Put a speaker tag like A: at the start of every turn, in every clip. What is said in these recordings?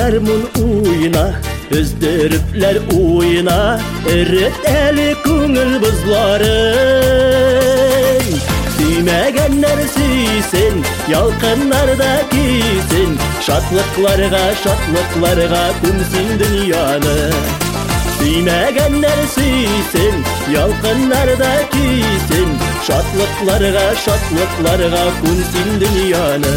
A: гармун уйна, өздөрүплөр уйна, өрөт әлі көңіл бұзларын. Сүймәгәннәр сүйсен, ялқыннарда күйсен, шатлыкларга күмсин дөньяны. Сүймәгәннәр сүйсен, ялқыннарда күйсен, шатлыкларга күмсин дөньяны.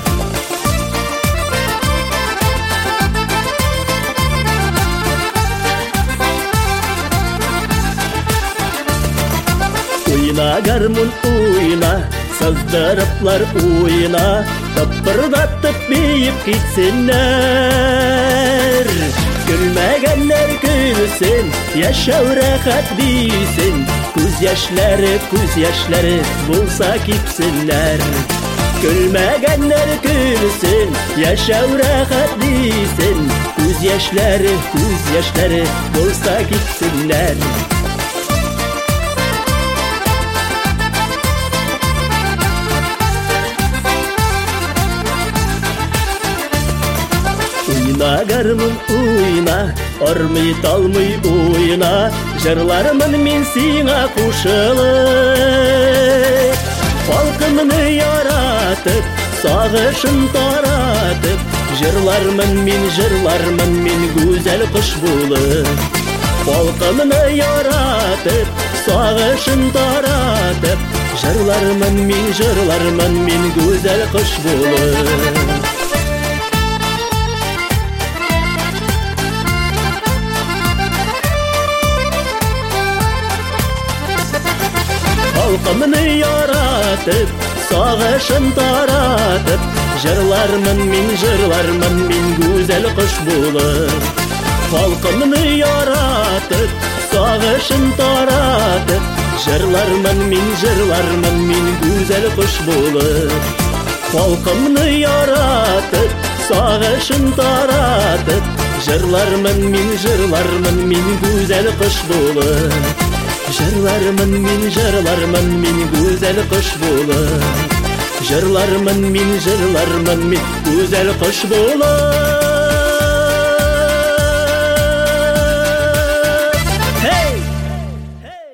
A: Уйна, гармун уйна, сыздырыплар уйна, тыпырдатып бейіп кетсеннер. Күлмәгәннәр күлсен, яшәү рәхәт бейсен, күз яшьләре булса кипсеннәр. Күлмәгәннәр күлсен, яшәү рәхәт бейсен, күз яшьләре булса кипсеннәр. Уйна, гармун уйна, ормый талмый уйна, жырлармын мен сиңа кушылып. Халкымны яратып, сагышын таратып, жырлармын мен гүзәл кыш булып. Халкымны яратып, сагышын таратып, жырлармын мен гүзәл кыш булып. Халкымны яратып, сагышын таратып, жырлармын мен гүзәл кыш булып. Халкымны яратып, сагышын таратып, жырлармын мен гүзәл кыш булып. Халкымны яратып, сагышын таратып, жырлармын мен гүзәл кыш булып. Жырлармын мен гүзәл кыш булып. Жырлармын мен гүзәл кыш булып.